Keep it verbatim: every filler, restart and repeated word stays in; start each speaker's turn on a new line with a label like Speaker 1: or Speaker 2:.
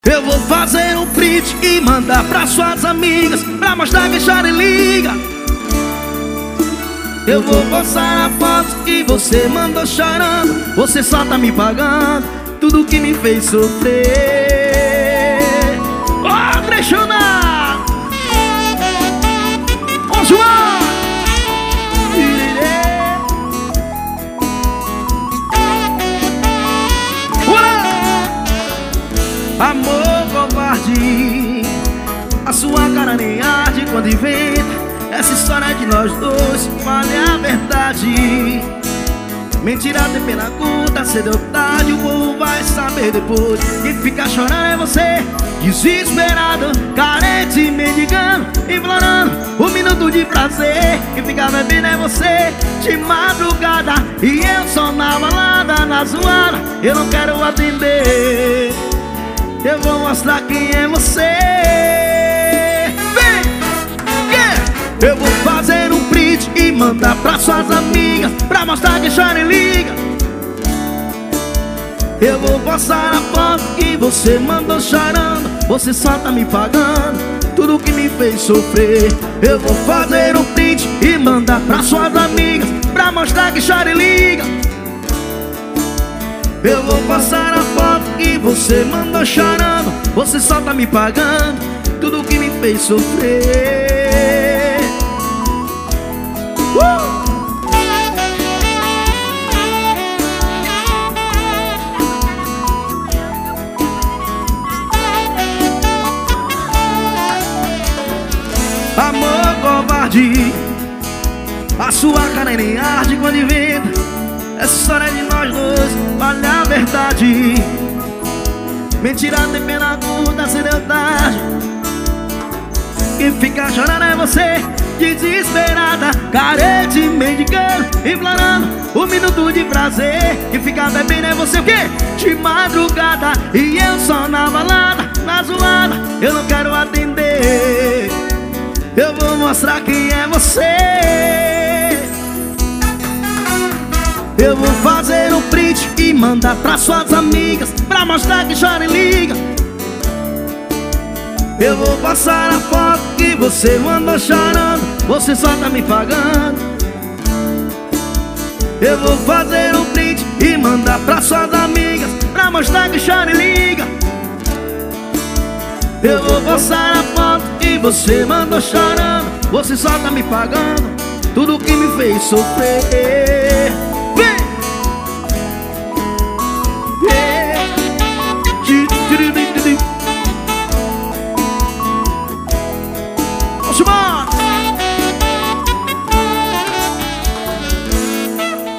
Speaker 1: Eu vou fazer um print e mandar pra suas amigas, pra mostrar que chora e liga. Eu vou postar a foto que você mandou chorando. Você só tá me pagando tudo que me fez sofrer. Ó, oh, trechona! Ô, João! Amor covarde, a sua cara nem arde quando inventa essa história de nós dois, vale a verdade. Mentira tem pena curta, cedo ou tarde o povo vai saber depois. Quem fica chorando é você, desesperado, carente, mendigando, implorando um minuto de prazer. Quem fica bebendo é você, de madrugada, e eu só na balada, na zoada, eu não quero atender. Eu vou mostrar quem é você. Vem! Yeah! Eu vou fazer um print e mandar pra suas amigas, pra mostrar que chora e liga. Eu vou postar a foto que você mandou chorando. Você só tá me pagando tudo que me fez sofrer. Eu vou fazer um print e mandar pra suas amigas, pra mostrar que chora e liga. Eu vou passar a foto que você mandou chorando. Você só tá me pagando tudo que me fez sofrer. uh! Amor covarde, a sua cara nem arde quando inventa essa história de nós dois, vale a verdade. Mentira tem pena curta, cedo ou tarde. Quem fica chorando é você, desesperada, carente, mendigando, implorando um minuto de prazer. Quem fica bebendo é você o quê? De madrugada, e eu só na balada, na zoada, eu não quero atender. Eu vou mostrar quem é você. Eu vou fazer um print e mandar pra suas amigas, pra mostrar que chora e liga. Eu vou passar a foto que você mandou chorando. Você só tá me pagando. Eu vou fazer um print e mandar pra suas amigas, pra mostrar que chora e liga. Eu vou postar a foto que você mandou chorando. Você só tá me pagando tudo que me fez sofrer. Come on!